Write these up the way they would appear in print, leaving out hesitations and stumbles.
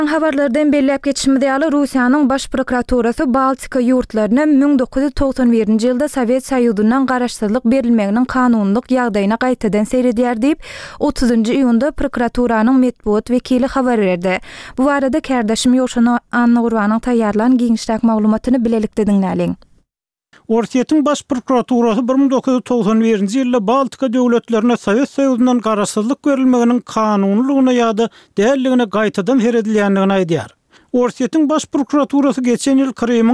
Habarlardan belläp geçişmede ýaly Russiýanyň baş prokuraturasy Baltika ýurtlaryna 1991-nji ýylda Sowet Soýuzundan garaşsyzlyk berilmeginiň kanunlyk ýagdaýyna gaýtadan seredýär diýip 30-njy iýunda prokuraturaның medbuat wekili habar berdi. Bu barada kärdeşim Ýoşan Annagurwanyň taýýarlan giňişlik maglumatyny bilelikde dinläliň. Ortiýetiň baş prokuraturasy 1991-nji ýylda Baltika döwletlerine Sowet Soýuzundan garaşsyzlyk berilmeginiň kanunlygyna ýa-da dälligine gaýtadan seredilýändigini aýdýar. Ortiýetiň baş prokuraturasy geçen ýyl Krymyň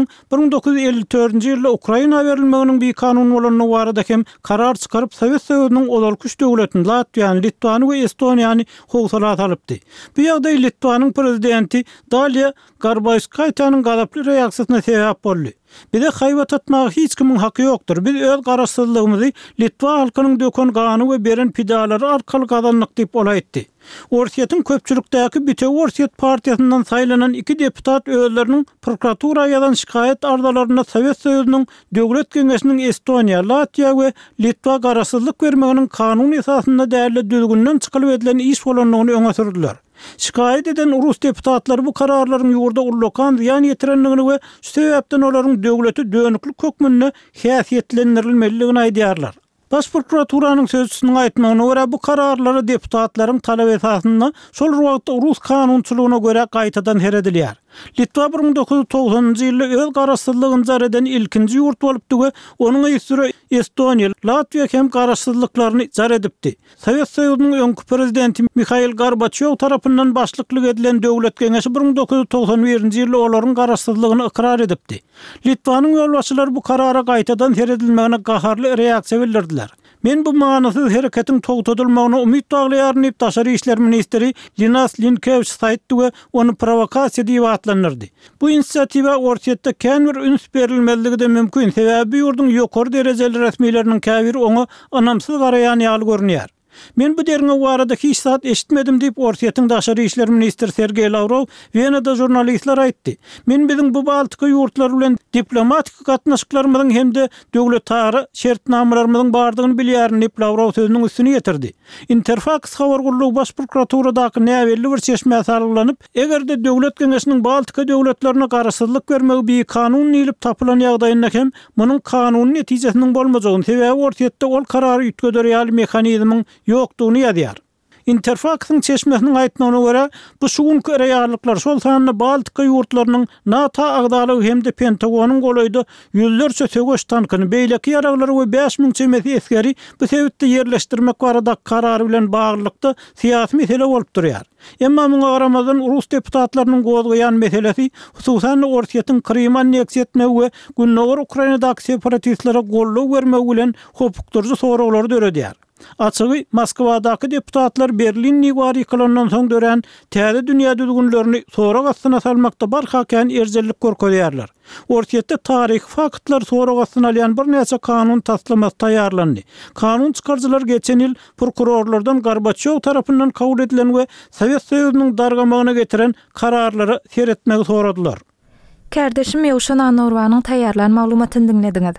1954-nji ýylda Ukraina berilmeginiň bir kanun bolanyny barada hem karar çykaryp Sowet Soýuzynyň olalkyş döwletini Latwiýany, Litwany we Estoniýany howsalat alypdy. Bu ýagdaý Litwanyň prezidenti Dalia Grybauskaitanyň galaply reaksiýasyna sebäp boldy. Bize haýbat atmagy hiç kimiň haky ýokdur. Biz öz garaşsyzlygymyzy Litwa halkynyň döken gany we beren pidalary arkaly gazandyk diýip olaýtdy. Ortiýetiň köpçülikdäki Bütöw Ortiýet partiýasyndan saýlanan 2 deputat özleriniň prokuratura ýadan şikaýet ardalaryna Sowet Soýuzynyň döwlet geňeşiniň Estoniýa, Latwiýa we Litwa garaşsyzlyk bermeginiň kanun esasynda däli düzgünden çykylyp edilen iş bolanlygyny öňe sürdiler. Şikaýet eden Rus deputatlar bu kararlaryň ýurda ullukan ýan ýetirenligini we şu sebäpden olaryň döwleti dönüklik hökmünde häsiýetlendirilmeligini aýdýarlar. Baş prokuraturanyň sözçüsiniň aýtmagyna görä bu kararlary deputatlaryň talap esasynda şol wagtda Rus kanunçylygyna görä gaýtadan seredilýär. Litwa 1990-njy ýylda öz garaşsyzlygyny jar eden ilkinji ýurt bolupdy we onuň ýüzüre Estoniýa, Latwiýa hem garaşsyzlyklaryny jar edipdi. Sowet Soýuzynyň öňkü prezidenti Mikhail Gorbaçow tarapyndan başlyklyk edilen döwlet geňeşi 1991-nji ýylda olaryň garaşsyzlygyny ikrar edipdi. Litvanyň ýolbaşçylary bu karara gaýtadan seredilmegine gaharly reaksiýa bildirdiler. Men bu manasyz hereketiň togtadylmagyna umyt baglaýaryn diýip Daşary işler ministri Linas Linkevich saýtdy we onu provokasiýa diýip atlandyrdy. Bu inisiatiwa ortiýetde kän bir üns berilmezligi de mümkin. Sebäbi ýurdun ýokary derejeli resmiýetleriniň käbiri oňa anamsyz garaýan ýaly görünýär. Men bu derine barada hiç saat eşitmedim diýip Ortiýetiň Daşary işler ministri Sergey Lavrov Wenada jurnalistler aýtdy. Men biziň bu Baltika ýurtlary bilen diplomatik gatnaşyklarymyzyň hemde döwlet tary şertnamalarynyň bardygyny bilýärin diýip Lavrov sözüniň üstüne ýetirdi. Interfax habar gurulugy baş prokuraturadaky näwelli bir çeşme sarlanyp, egerde döwlet geňeşiniň Baltika döwletlerine garaşsyzlyk bermegi bir kanun ýylyp tapylan ýagdaýynda hem munyň kanuny netijesiniň bolmajagyny sebäbi ortiýetde ol karary ýetgedirýär mehanizmiň ýokdugyny ýazýar. Interfaxyň çeşmesiniň aýtmagyna görä, bu şuňky reýarlyklar şol sanyny Baltika ýurtlarynyň NATO agdalygy hemde Pentagonyň golaýdy ýüzlerçe söwüş tankyny, beýleki ýaraglary we 5000 çemeti eskeri bu sebäpde ýerleşdirmek barada karary bilen baglykda syýasy mesele bolup durýar. Emma muňa garamazdan Rus deputatlarynyň gozgaýan meselesi hususan Ortiýetiň Krym anneksiýa etmegi we günnäger Ukrainadaky separatistlere golluk bermegi bilen hopukdurjy soraglary döredýär. Açıgy Moskwadaky deputatlar Berlin niwari kılondan soň dören täze dünýä düzgünlerini sorak astyna salmakda barhakän erjellik görkezýärler. Ortiýetde taryh faktlar sorak astyna alýan bir näçe kanun taslamasy taýýarlandy. Kanun çykarjylar geçen ýyl prokurorlardan Gorbaçow tarapyndan kabul edilen we Sowet Soýuzynyň dargamagyna getiren kararlary seretmegi soradylar. Kärdeşim Ýoşan Annagurwanyň taýýarlan maglumatyny dinlediňiz.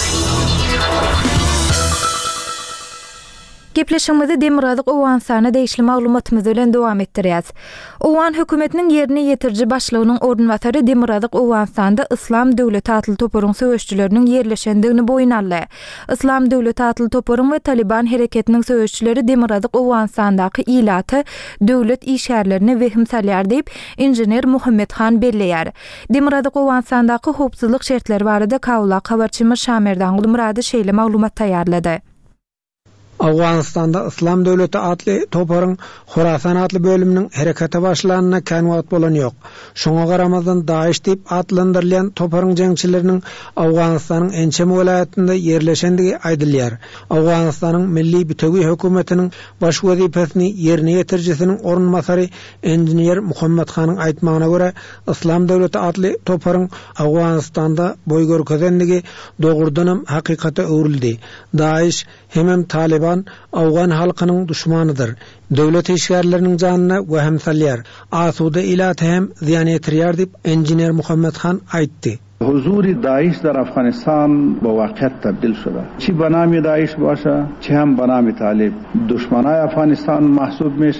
Gepleşmede Demirazyk Owan sany değişli maglumatymyz bilen dowam etdirýäs. Owan hökümetiniň ýerine ýetirji başlygynyň ornwatary Demirazyk Owan sanda Islam Döwleti atly toparyň söwüşçileriniň ýerleşendigini boyun aldy. Islam Döwleti atly toparyň we Taliban hereketiniň söwüşçileri Demirazyk Owan sandaky ilaty döwlet işgärlerini wehim salýar diýip injener Muhammed Han belleýär. Demirazyk Owan sandaky howpsuzlyk şertleri barada kawla habarçymyz Şamerdan Gulmurady şeýle maglumat taýýarlady. Awganistanda Islam Döwleti atly toparyň Horasan atly bölüminiň herekete başlanyna kän wagt bolan ýok. Şoňa garamazdan Daesh diýip atlandyrylýan toparyň jeňçileriniň Awganistanyň ençem welaýatynda ýerleşendigi aýdylýar. Awganistanyň milli bütöwi hökümetiniň baş wezipesini ýerine ýetirjisiniň ornwatary injener Muhammed Hanyň aýtmagyna görä, Islam Döwleti atly toparyň Awganistanda boý görkezendigi dogurdanam hakykata öwrildi. Daesh hem Taliban Awgan halkynyň düşmanydyr. Döwlet işgärleriniň janyna wehem salýar. Asuda ilaty hem ziýan ýetirýär diýip injener Muhammed Han aýtdy. حضور داعش در افغانستان با واقعیت تبدیل شده. چی بنام داعش باشه چی هم بنام طالب دشمنای افغانستان محسوب میشه.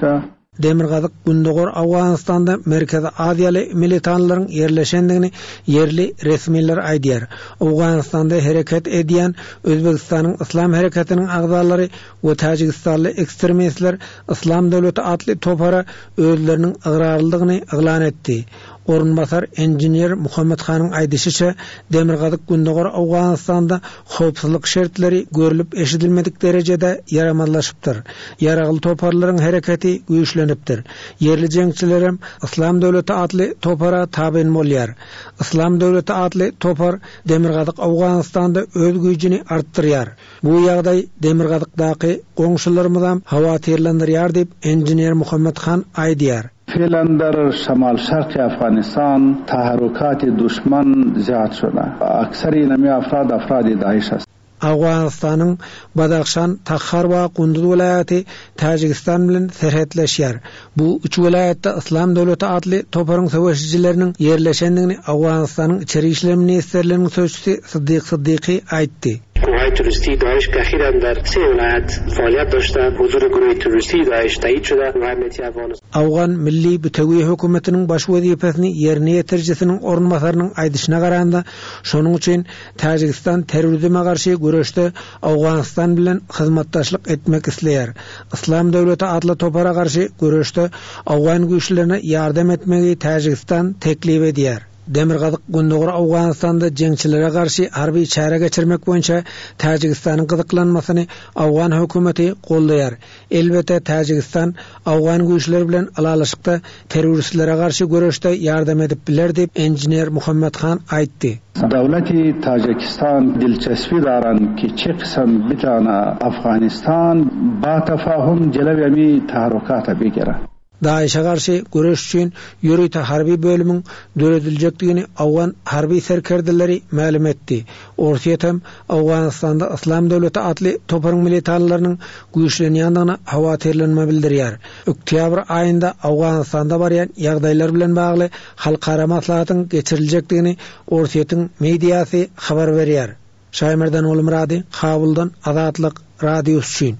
Demirgazyk Gündogor Awganistanda Merkezi Aziýaly militanlaryň yerleşendigini yerli resmiler aýdýar. Awganistanda hereket edýän Özbegistanyň Islam hereketiniň agzalary we Tajikistanly ekstremistler Islam döwleti atly topara özleriniň agrarlygyny eglan etdi. Orunbasar engineer Muhammed Hanyň aýdysynça Demirgazyk Gündogor Awganistanda howpsuzlyk şertleri görülüp eşidilmedik derejede yaramazlaşypdyr. Yaragyly toparlaryň hereketi güýçlenipdir. Yerli jeňçiler Islam döwleti atly topara taben bolýar. Islam döwleti atly topar Demirgazyk Awganistanda öz güýjini artdyrýar. Bu ýagdaý Demirgazykdaky goňşularymyzam hawatirlendirýar diýip engineer Muhammed Han aýdýar. فعلا در شمال شرق افغانستان تحرکات دشمن زیاد شده. اکثر این افراد داعش است. Awganistanyň Badakhşan, Takhar we Gunduz vilayaty Tajikistan bilen serhetleşýär. Bu üç vilayatda Islam döwleti atly toparyň söwüşçileriniň yerleşendigini Awganistanyň içeri işler ministrliginiň sözçüsi Siddiq Siddiqi aýtdy. گروه‌های توریستی داعش که اخیراً در 3 ولایت فعالیت داشتند حضور گروه توریستی داعش تایید شده و امنیت افغانستان Awgan milli bütewi hökümetiniň baş wezipesini ýerine ýetirjisiniň orunbasarynyň aýdyşyna garanda şonuň üçin Tajikistan terrorizme garşy güreşde Awganistan bilen hyzmatdaşlyk etmek isleýär. Islam döwleti atly topara garşy güreşde Awgan güýçlerine ýardam etmegi Tajikistan teklip edýär. Demirgazyk Gündogor Awganistanda jeňçilere garşy harby çara geçirmek boýunça Tajikistanyň gyzyklanmasyny Awgan hökümeti goldaýar. Elbette Tajikistan Awgan güýçleri bilen alalaşykda terroristlere garşy göreşde ýardam edip biler diýip engineer Muhammed Han aýtdy. دولت تاجیکستان دلچسبی دارند که چه قسم بتونه افغانستان با تفاهم جلوی امی تحرکات بگیره. Daişe garşy göreş üçin ýürüýte harby bölümüň dörediljakdigini Awgan harby serkerdileri ma'lum etdi. Ortaýetem Awganistanda Islam döwleti atly toparyň militanlarynyň güýçlenýändigine hawatirlenme bildirýär. Oktyabr aýynda Awganistanda barýan ýagdaýlar bilen bagly halkara maslahatyň geçiriljekdigini ortaýetim mediýasy habar berýär. Şaýmerden Olumrady, Kabuldan Azatlyk radiosu üçin.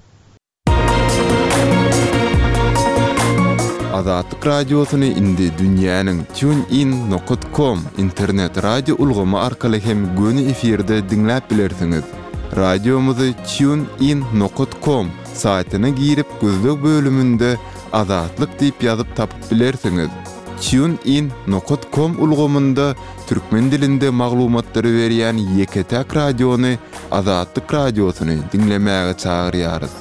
Azatlyk radiosyny indi dünýäniň TuneIn.com internet radio ulgamy arkaly hem göni efirde dinläp bilersiňiz. Radiomuzy TuneIn.com saýtyna girip gözlük bölümünde Azatlyk diýip ýazyp tapyp bilersiňiz. TuneIn.com ulgamynda türkmen dilinde maglumatlary berýän ýeketäk radiony Azatlyk radiosyny dinlemäge çagyrýarys.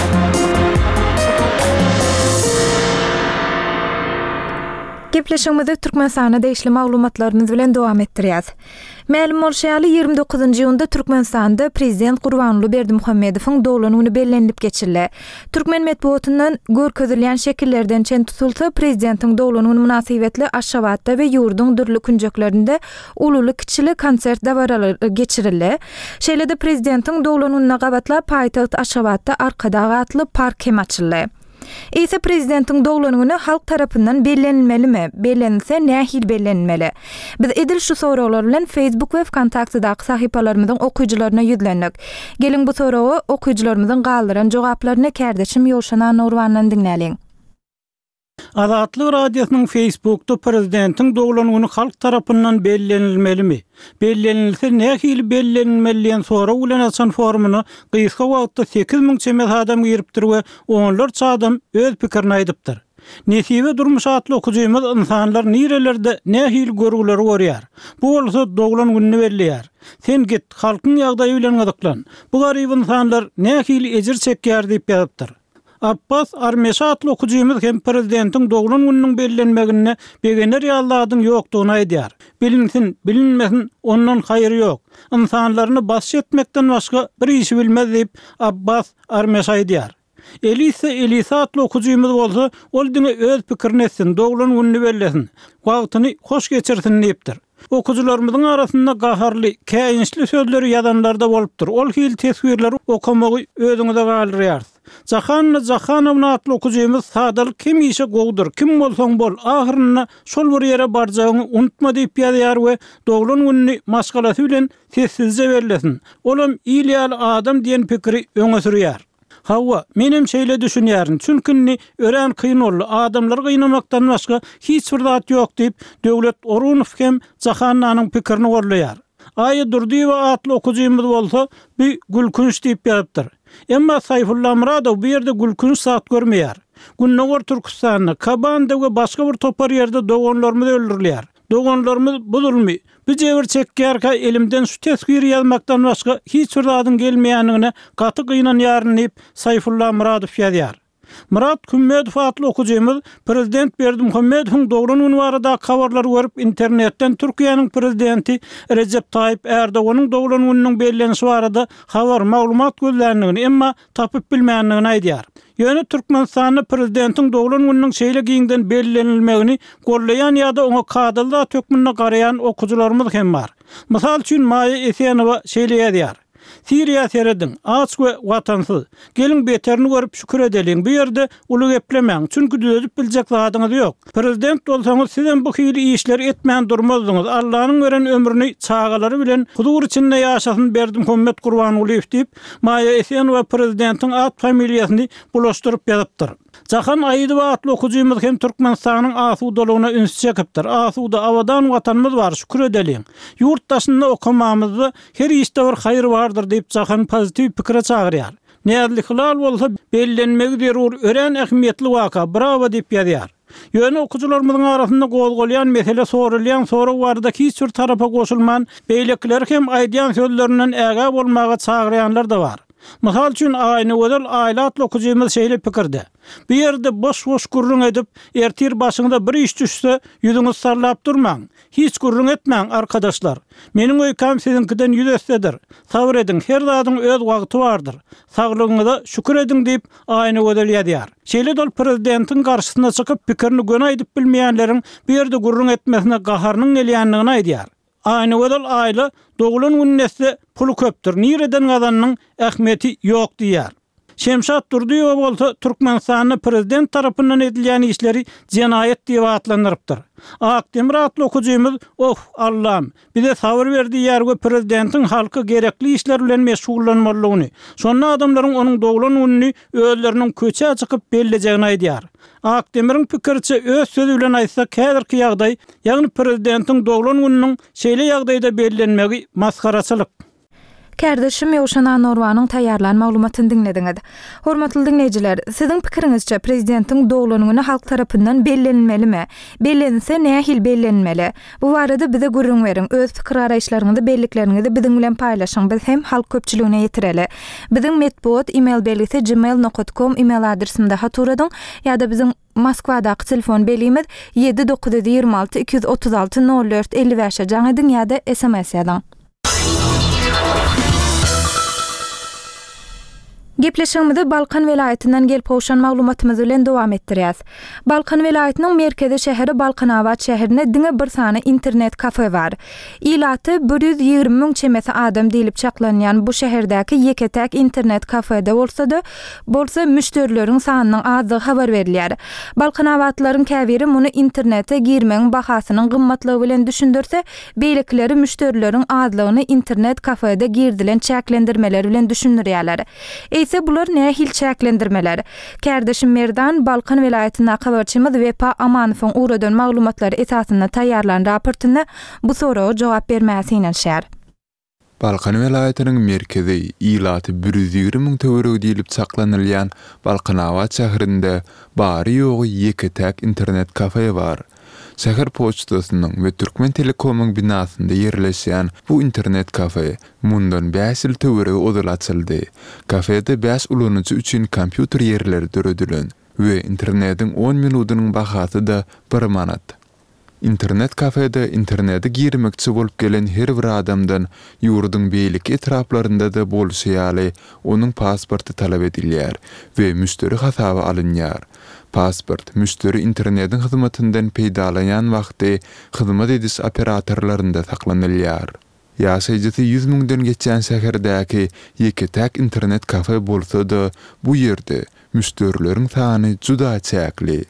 Gepleşigimizi Türkmenistana değişli maglumatlarynız bilen dowam etdirýäs. Ma'lum bolşaly 29-njy ýylda Türkmenistanda prezident Gurbanuly Berdimuhammedowyň dowlanyny bellenip geçirildi. Türkmen medeniýetiniň görkezilýän şekillerden çen tutulsa prezidentiň dowlanyny münasibetli Aşgabatda we ýurduň dürli künjeklerinde ululy kiçili konsert dawaralary geçirildi. Şeýlede prezidentiň dowlanyny gabatlap paýtaht Aşgabatda arkadagy atly park hem açyldy. Ise prezidentiň dowlanyny halk tarapyndan bellenilmelimi? Bellense nähil bellenmeli? Biz edil şu soralar bilen Facebook we Kontaktdaky sahypalarymyzyň okuyjylaryna ýüzlendik. Gelin bu sorawy okuyjylarymyzyň galdyran jogaplaryny kärdeşim Ýolşan Nurwandan dinläliň. Azatlyk radiosynyň Facebookda prezidentiň dowlanyny halk tarapyndan bellenilmelimi? Bellenilse nähili bellenilmeliýän soraw bilen açan formuny gysga wagtda 8000 çemet adam giripdir we onlarça adam öz pikirini aýdypdyr. Nesibe durmuş atly okujymyz insanlar nirelerde nähili görgüleri görýär. Bu bolsa dowlan gününi belleýär. Sen git halkyň ýagdaýy bilen gadyklan. Bu garyp insanlar nähili ejir çekýär diýip ýazypdyr. Abbas Armeşa atly okujymyz hem prezidentiň dowlan gününiň bellenmegine begener ýalladyň ýokdugyny aýdýar. Bilinsin, bilinmesin, ondan haýry ýok. İnsanlaryny baş etmekden başga bir iş bilmez diýip Abbas Armeşa aýdýar. Elisa atly okujymyz bolsa, ol diňe öz pikirini etsin, dowlan gününi bellesin, wagtyny hoş geçirsin diýipdir. Okujylarymyzyň arasynda gaharly, käýinçli sözleri ýazanlarda bolupdyr. Ol hil teswirleri okamagy özüňize galyrýarsyz. Jahanowna atly okujymyz sadalyk kim işe gowdur, kim bolsaň bol, ahyryna şol bir ýere barjagyny unutma diýip ýazýar we dowlan gününi maşgalasy bilen sessizce bellesin. Olam ýyly adam diýen pikiri öňe sürýär. Hawa, menem şeýle düşünýärin. Çünki ören kıyın boldy. Adamlar gıynamakdan başga hiç bir zat ýok diýip Döwlet Orunow hem Jahannanyň pikirini gorlaýar. Aýy Durdiýew atly okujymyz bolsa, bir gülkünç diýip ýatyr. Emma Sayfullah Muradow bu ýerde gülkünç zat görmeýär. Günnäger Türkistanyny, Kabanda we başga bir topar ýerde dogonlarymyz öldürilýär. Dogonlarymyz budulmy. Bu jewir çekýärkä elimden şu tesbir ýazmakdan başga hiç bir zadyň gelmeýänligine gaty gynanýaryn diýip Sayfullah Muradow ýazýar. Murat Kümmedow atly okujymyz Prezident Berdimuhammedowyň dogrunyň barada kabarlary görüp internetden Türkiýanyň prezidenti Recep Tayyip Erdoğanyň dogrunynyň bellenişi barada habar maglumat gözländigini emma tapyp bilmeýändigini aýdýar. Ýöne Türkmenistanyň prezidentiň dogrunynyň şeýle giňden bellenilmegini gollaýan ýa-da oňa kadylda tökmünde garaýan okujularymyz hem bar. Mysal üçin Maýa Esenowa şeýle ýazýar. Siriya seredin, aç ve watansız. Gelin beterini görüp şükür edelim. Bu yerde uly geplemäň. Çünki düzüp biljek zadyňyz ýok. Prezident bolsaňyz sizden bu hili işleri etmän durmazdyňyz. Allah'ın veren ömrüni çağaları bilen hudur içinde ýaşasyn Berdimuhammed Gurbanyň diýip Maýa Esenowa prezidentiň at familiýasyny bulaşdyryp ýazypdyr. Jahan Aýydow atly okujymyz hem Türkmenistanyň asudalygyna üns çekipdir. Asuda awadan watanymyz bar, şükür edelim. Ýurtdaşynda okumamyzda her işte bir haýr bardyr diýip Jahan pozitiv pikire çagyrýar. Näzli hilal bolsa bellenmegi zerur ören ähmiýetli waka, bravo diýip ýazýar. Ýöne okujularymyzyň arasynda gozgolýan mesele sorulýan soru barada hiç bir tarafa goşulman beýlekler hem aýdýan sözlerinden äga bolmaga çagyrýanlar da bar. Mysal üçin aýny özel aýlat okujymyz şeýle pikirde. Bu ýerde boş gurrun edip, ertir başyňda bir iş düşse, ýüzüňiz sarlap durmaň. Hiç gurrun etmäň arkadaşlar. Meniň öýkam sizinkiden ýüzesdedir. Sabr edin, her zadyň öz wagty bardyr. Saglygyňyza şükür edin diýip aýny özel ýazýar. Şeýle dol prezidentiň garşysyna çykyp pikirini göne aýdyp bilmeýänleriň bu ýerde gurrun etmesine gaharynyň gelýänligini aýdýar. Aýny özel aýly dogulun günnesi pulu köpdür. Nireden gazanyň ähmiýeti ýok diýär. Şemşat Durdiýew bolsa Türkmenistanyň prezident tarapyndan edilýän işleri jenaýet diýip atlandyrypdyr. Akdemir atly okujymyz, "Oh Allah'ım, bize sabır berdi ýerge prezidentiň halky gerekli işler bilen meşgullanmalygyny, şonda adamlaryň onuň dogulun günni özleriniň köçe çykyp bellejegini aýdýar." Akdemir'in pikirçe öz sözü bilen aýtsak, häzirki ýagdaý, ýagny prezidentiň dogulun günniň şeýle ýagdaýda bellenmegi maskaraçylyk. Kardeşim Ýowşan Norwanyň taýýarlan maglumatyny dinlediňiz. Hormatly dinleýijiler, siziň pikiриňizçe prezidentiň dogulunyny halk tarapyndan bellenmelimi? Bellense näme hil bellenmeli? Bu barada bize gurrun beriň. Öz pikir araýşlaryňyzy, bellikleriniňizi biziň bilen paýlaşyň. Biz hem halk köpçüligine ýetireli. Biziň medpuat email belgisi gmail.com email adresimde haturadyň ýa-da biziň Moskvadaky telefon belimiz 7926 236 04 55 jaňydyň ýa-da SMS ýazyň. Gepleşigimizi Balkan welaýatynyň gelip howşan maglumatymyz bilen dowam etdirýäs. Balkan welaýatynyň merkezi şäheri Balkanawat şäherinde diňe bir sany internet kafe bar. Ilaty 120 000 çemesi adam diýilip çaklanýan bu şäherdäki ýeketäk internet kafede bolsa müşterileriň sanynyň azdygy habar berilýär. Balkanawatlaryň käbiri muny internete girmeň bahasynyň gymmatlygy bilen düşündirse, beýlekleri müşterileriň azlygyny internet kafede girdilen çäklendirmeler bilen düşündirýärler. Ise bular näme hil çäklendirmeler? Kardeşim Merdan Balkan welaýatyna habarçymyz Wepa Amanowyň uradan maglumatlary esasyna taýýarlan raportyny bu soraga jogap bermäsiňen şär. Balkan welaýatynyň merkezi ilaty 120 000 töwereg diýilip çaklanylýan Balkanawat şäherinde bary ýogy ýeketäk internet kafe bar. Şäher poçtasynyň we Türkmen Telekomyň binasynda ýerleşýän bu internet kafe mundan 5 ýyl töwereg odal açyldy. Kafede 5 ulanıcı üçin kompýuter ýerleri döredilen we internetiň 10 minutynyň bahasy da 1 manat. İnternet kafede internete girmekçi bolup gelen her bir adamdan ýurduň beýlik etraplarynda da bolşýaly onuň pasporty talap edilýär we müşteri hasaby alınýar. Pasport müşteri internetiň hyzmatyndan peýdalanan wagty hyzmat ediş operatorlarynda saklanylýar. Ýaşaýjysy 100 000-den geçen şäherdäki ýeketäk internet kafe bolsa da bu ýerde müşterileriň sany juda çäkli.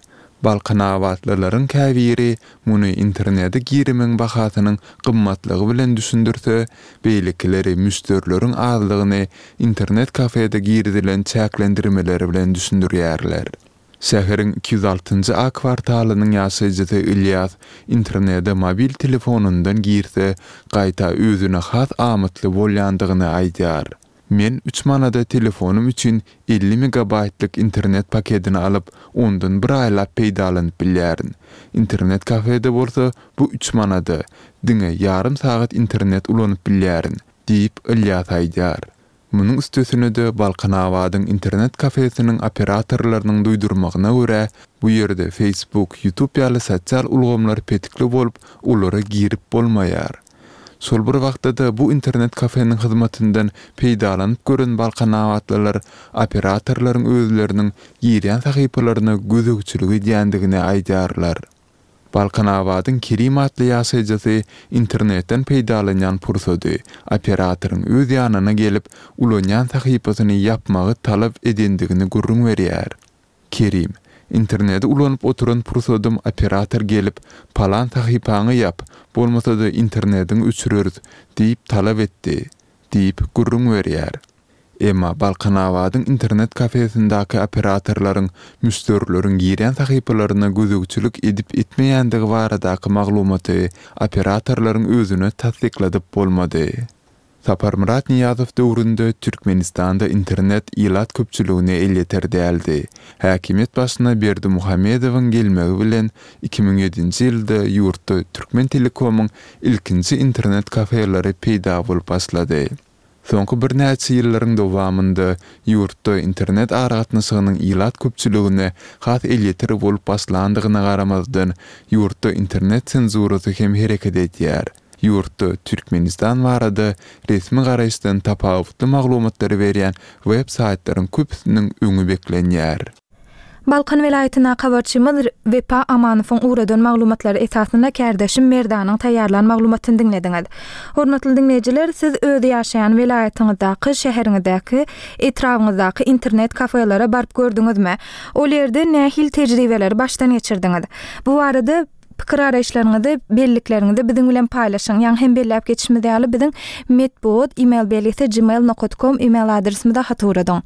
Balkanavatlaryň käbiri muny internete girimen bahatynyň gymmatlygy bilen düşündirse, beýlekileri müstörleriň azlygyny internet kafede girdilen çäklendirmeleri bilen düşündirýärler. Şäheriň 206-njy A kwartalynyň ýaşaýjysy İlyas internete mobil telefonundan girse, gaýta özüne has amatly bolýandygyny aýdýar. Men 3 manada telefonum üçin 50 megabaytlyk internet paketini alıp ondan bir aýlap peýdalanyp bilýärin. İnternet kafede bolsa bu 3 manada diňe yarım saat internet ulanyp bilýärin diýip İlyas aýdýar. Munyň üstesine de Balkanawadyň internet kafesiniň operatorlarynyň duýdurmagyna görä, bu ýerde Facebook, YouTube ýaly sosial ulgamlar petikli bolup, olara girip bolmaýar. Sol bir wagtda bu internet kafenin hyzmatyndan peýdalanyp gören Balkanawatlylar operatorlaryň özleriniň ýerýän sahypalaryna gözegçilik edýändigini aýdýarlar. Balkanawadyň Kerim atly ýaşaýjysy internetden peýdalanýan pursady operatorun öz ýanyna gelip ulanýan sahypasyny ýapmagy talap edendigini gurrun berýär. Kerim, internete ulanyp oturan pursadym operator gelip palan sahypaňy ýap, bolmasa-da internetiň öçürürüz diýip talap etdi, diýip gurrun berýär. Emma Balkanawadyň internet kafesindäki operatorlaryň müstörleriň ýerýän sahypalaryna gözegçilik edip etmeýändigi baradaky maglumaty operatorlaryň özüne tasdikladyp bolmady. Saparmurat Niyazow döwründe Türkmenistanda internet ilat köpçüligine elýeter däldi. Häkimet başyna Berdi Muhammedowyň gelmegi bilen 2007-nji ýylda ýurtda Türkmen Telekomyň ilkinji internet kafeleri peýda bolup başlady. Soňky bir näçe ýyllaryň dowamında ýurtda internet aragatnaşygynyň ilat köpçüligine has elýeter bolup başlandygyna garamazdan ýurtda internet senzurasy hem hereket edýär. Ýurtda Türkmenistan barada resmi garaýşdan tapawutly maglumatlary berýän web saytlaryň köpüsiniň öňü beklenýär. Balkan vilayatyna habarçymyz Vepa Amanowyň uradan maglumatlary esasynda kärdeşim Merdanyň taýýarlan maglumatyny dinlediňiz. Hormatly dinleýijiler, siz özü ýaşaýan vilayatyňyzdaky, şäheriňizdaky, etrawyňyzdaky internet kafelere barıp gördüňizmi? Ol ýerde nähil tejribeler başdan geçirdiňiz? Bu barada pikir araýşlaryňyzy, bellikleriňizi biziň bilen paýlaşyň. Ýa-ni hem belläp geçişimiz ýaly biziň medbot email belgisi gmail.com email adresimizde haturadyň.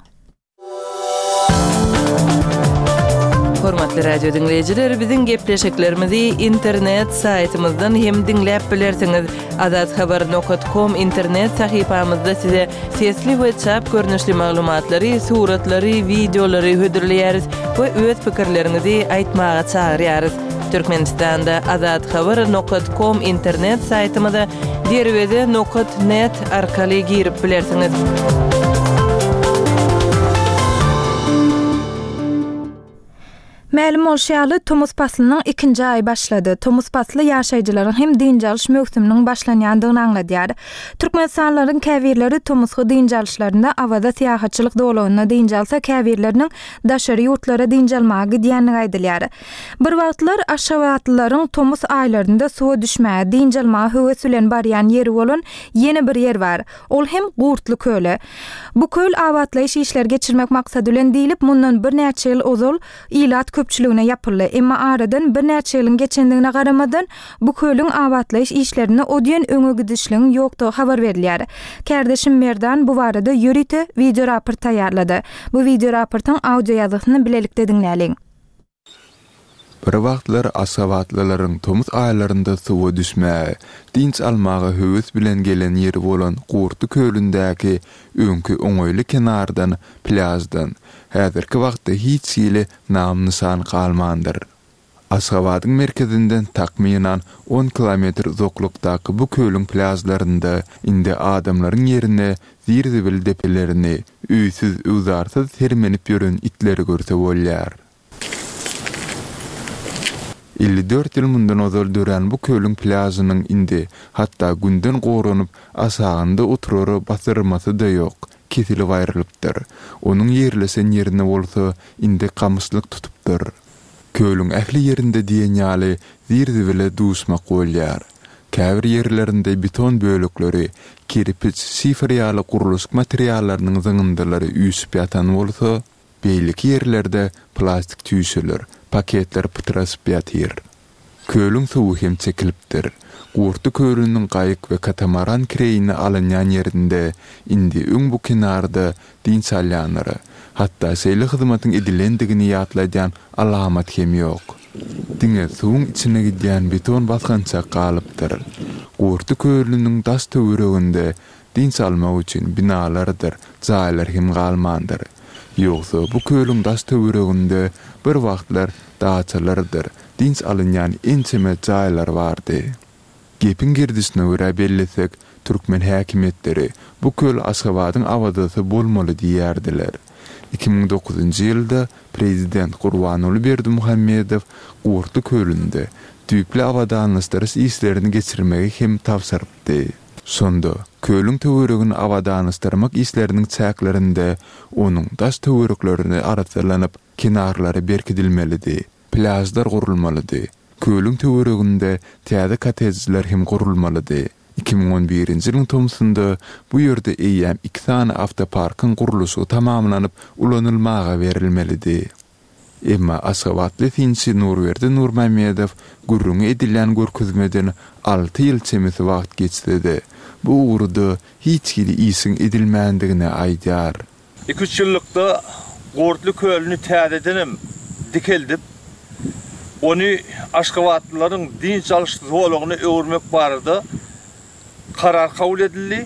Hormatly radio dinleyijiler, biziň gepleşiklerimizi internet saýtymyzdan hem dinläp bilersiňiz. azathabar.com internet sahypamyzda size sesli we çap görnüşli maglumatlary, suratlary, videolary hödürleýäris we öz pikirlerinizi aýtmaga çagyrýarys. Türkmenistanda azathabar.com internet saýtymyza derwede.net arkaly girip bilersiňiz. Ma'lum bolşaly Tomos paslynyň 2-nji aý başlady. Tomos pasly ýaşaýjylaryň hem diňjalş mögsüminiň başlanýandygyny anladýar. Türkmenistanlaryň käbirleri Tomosga diňjalşlarynda awada syýahatçylyk dolagyna diňjalsa käbirleriniň daşary ýurtlara diňjalmagy diýenini aýdylýar. Bir wagtlar aşawatlylaryň Tomos aýlarynda suwa düşmäge diňjalmagy höwes bilen barýan ýeri bolan ýene bir ýer bar. Ol hem Gurtly köle. Bu köl awatlaýyş işler geçirmek maksady bilen diýilip mundan bir näçe ýyl ozal ilat köpçüligine yapyldy. Emma aradan bir näçe ýylyň geçendigine garamadan bu köýlüň awatlaýyş işlerini odýan öňe gidişligiň ýokdugy habar berilýär. Kärdeşim Merdan bu barada ýörite video raport taýýarlady. Bu video raportyň audio ýazysyny bilelikde dinläliň. Bir wagtlar asawatlylaryň Tomos aýlarynda suwa düşmäge, dinç almagy höwes bilen gelen ýeri bolan Gurtly köýlündäki öňkü oňoýly kenardan, plazdan häzirki wagtda hiç ýyly nam nişan galmandyr. Aşgabatyň merkezinden takminan 10 kilometr uzaklykdaky bu köýlüň plazlarynda indi adamlaryň ýerine zirzibil depelerini, üýsüz, uzarsyz termenip ýören itleri görse bolýar. 54 ýyl mundan ozal dören bu köýlüň plazanyň indi hatta günden goranyp asagynda oturary basyrmasy da ýok. Kesilip aýrylypdyr. Onuň ýerlesen ýerine bolsa indi kamyslyk tutupdyr. Köýlüň ähli ýerinde diýen ýaly zirzibile duşmak bolýar. Käbir ýerlerinde beton bölükleri, kirpich, şifr ýaly guruluş materiallarynyň zyňyndylary üýsüp ýatan bolsa, beýlik ýerlerde plastik tüýşeler, paketler pıtırasıp yatyr. Kölün suwu hem çekilipdir. Gurtu kölünün qayık ve katamaran kireyini alınyan yerinde indi öň bu kenarda din salyanları, hatta seyli hyzmatyn edilendigini ýatlaýan alamat hem ýok. Diňe suwun içine gidýän beton basgança galypdyr. Gurtu kölünün das töwereginde din salmak üçin binalardyr, jaýlar hem galmandyr. Ýogsa bu kölün das töwereginde bir wagtlar dağçalardyr, dins alınyan ençeme jaýlar bardy. Gepin girdisine göre bellesek, Türkmen häkimetleri bu köl Aşgabatyň awadaty bolmaly diýerdiler. 2009-njy ýylda prezident Gurbanuly Berdimuhammedow Gurtu kölünde tüýpli awadanlystyrys islerini geçirmegi hem tapsyrypdy. Sonda kölün töweregini awadanlystyrmak isleriniň çäklerinde onuň das töwereklerini aratlanyp kenarlary berkidilmelidi, plajlar gurulmalydy. Kölün töwereginde täze kotejler hem gurulmalydy. 2011-nji ýylyň tomsunda bu ýerde eýäm 2 tane awtoparkyň guruluşy tamamlanyp ulanylmaga berilmelidi. Emma Aşgabatly tinçi Nurberdi Nurmammedow gurrun edilen görkezmeden 6 ýyl çemesi wagt geçdi. Bu uğurda hiç kili isin edilmendigine aýdýar. 2-3 ýyllykda Gortly kölüni täzedenim dikeldip, onu Aşgabatlylaryň din çalyşdygyny öwürmek barady. Karar kabul edildi.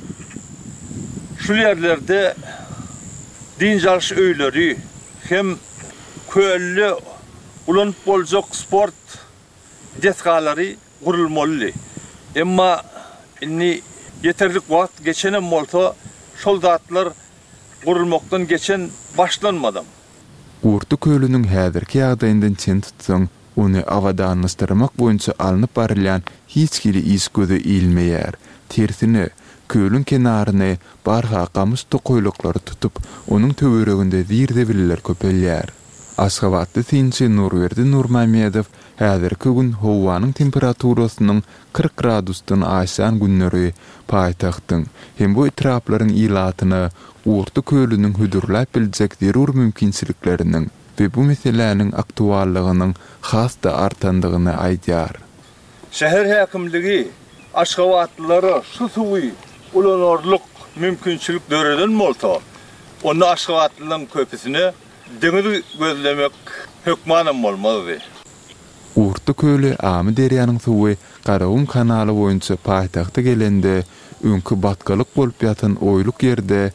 Şu ýerlerde din çalyş öýleri hem köllü ulanyp boljak sport detgalary gurulmaly. Emma inni yeterlik wagt geçenem bolsa şol zatlar gurulmakdan geçen başlanmadan. Gurtu kölünün häzirki ýagdaýyndan çen tutsaň, onu awadanlystyrmak boýunça alınıp barylan hiç kili is göze ilmeýär. Tersine kölün kenaryny barha gamys tokoýlaklary tutup, onuň töwereginde zirdebililer köpelýär. Aşgabatly tinçi Nurberdi Nurmammedow häzirki gün howanyň temperaturasynyň 40 gradusdan aşan günleri paýtagtyň hem bu etraplaryň ilatyny Gurtu kölünün hüdürläp biljek zerur mümkinçilikleriniň ve bu meseleniň aktuallygynyň hasda artandygyny aýdýar. Şäher häkimligi Aşgabatlylary şu suwy ulanarlyk mümkinçilik döreden bolsa, onu Aşgabatlylaryň köpüsine deňiz gözlemek hökmanam bolmaly. Gurtu kölü Amy derýanyň suwy Garagum kanaly boýunça paýtagta gelende öňkü batgalyk bolup ýatan oýluk ýerde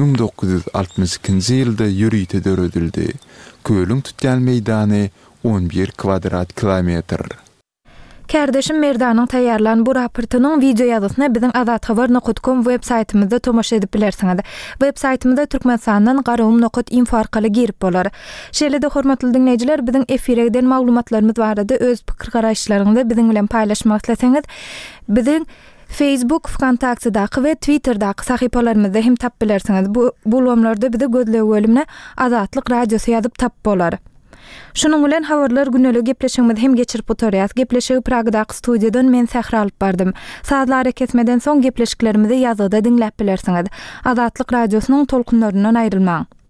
1962-nji ýylda ýürüýte döredildi. Kölüň tutýan meýdany 11 kvadrat kilometr. Kärdeşim Merdanyň taýýarlan bu raportynyň video ýazysyna biziň azathabar.com web saýtymyzda tomaşa edip bilersiňiz. Web saýtymyzda türkmenistanyň garagum.info arkaly girip bolar. Şeýle-de hormatly dinleýijiler, biziň efire giden maglumatlarymyz barada öz pikir garaşlaryňyzy biziň bilen paýlaşmak isleseňiz, biziň Facebook, Wkontakte-daky we Twitter-daky sahypalarymyzda hem tap bilersiňiz. Bu bolumlarda bizi gözlegi bölümine Azatlyk radiosy ýazyp tap bolar. Şunun bilen habarlar günnelik gepleşigimiz hem geçirip oturýar. Gepleşigi Pragdaky studiýadan men Sähra alyp bardym. Saatlar kesmeden soň gepleşiklerimizi ýazyda dinläp bilersiňiz. Azatlyk radiosynyň tolkunlaryndan aýrylmaň.